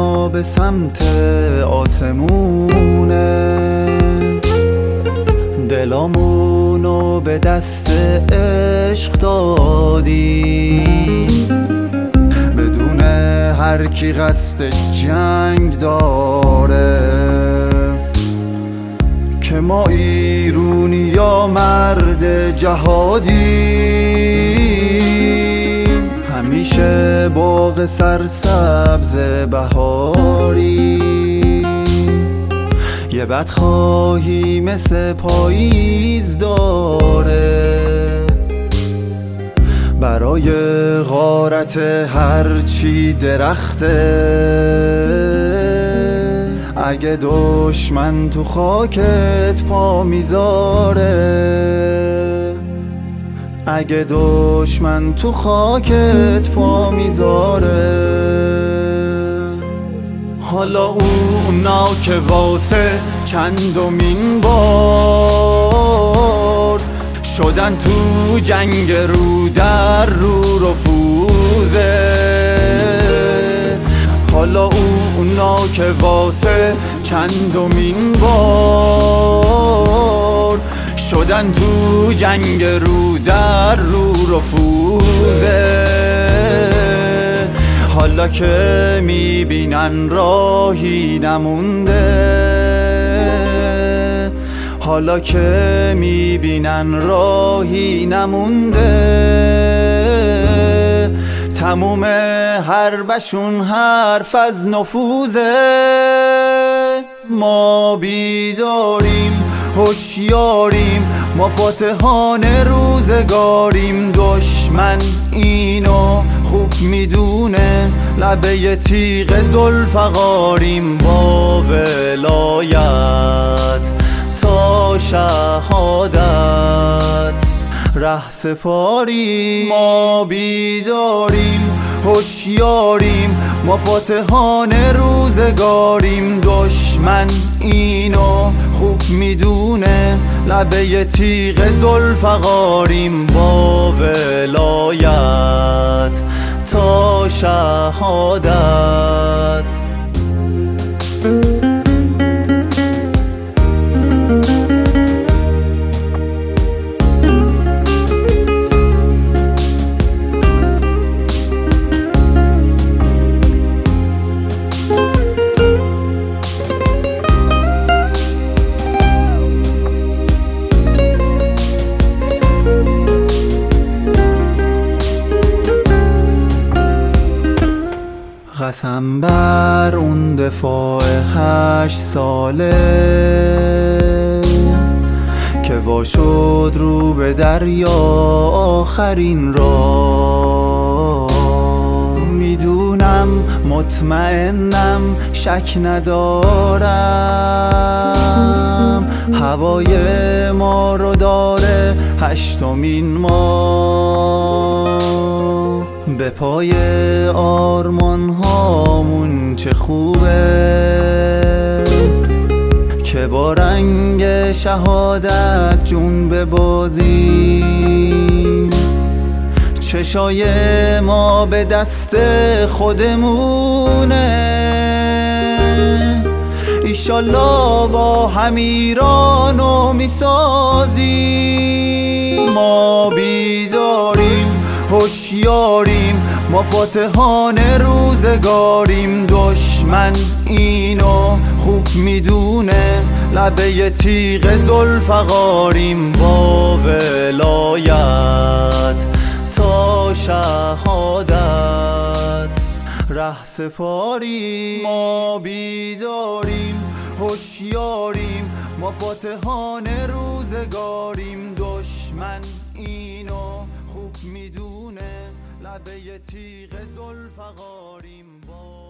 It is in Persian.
ما به سمت آسمونه، دلامونو به دست عشق دادیم، بدون هر کی قصد جنگ داره، که ما ایرونی یا مرد جهادیم، همیشه باغ سرسبز بهاری، یه بدخواهی مثل پاییز داره، برای غارت هرچی درخته، اگه دشمن تو خاکت پا میذاره، اگه دشمن تو خاکت پا میذاره. حالا اونا که واسه چندمین بار شدن تو جنگ رو در رو رفوزه، حالا اونا که واسه چندمین بار شدن تو جنگ رو در رو رفوزه، حالا که میبینن راهی نمونده، حالا که میبینن راهی نمونده، تموم حربشون حرف از نفوذه. ما بیداریم هوشیاریم، ما فاتحان روزگاریم، دشمن اینو خوب میدونه، لبه تیغ ذوالفقاریم، با ولایت تا شهادت ره سپاریم. ما بیداریم هوشیاریم، ما فاتحان روزگاریم، دشمن اینو خوب میدونه، لبه تیغ ذوالفقاریم، با ولایت تا شهادت. قسم بر اون دفاع 8 ساله که وا شد رو به دریا آخرین را، میدونم مطمئنم شک ندارم، هوای ما رو داره 8مین ما، به پای آرمان هامون چه خوبه که با رنگ شهادت جون ببازیم، چشای ما به دست خودمونه، ایشالله با هم ایرانو میسازیم. ما بیداریم هوشیاریم، ما فاتحان روزگاریم، دشمن اینو خوب میدونه، لبه تیغ ذوالفقاریم، با ولایت تا شهادت ره سپاریم. ما بیداریم هوشیاریم، ما فاتحان روزگاریم، دشمن اینو خوب میدونه، لبه تیغ ذوالفقاریم.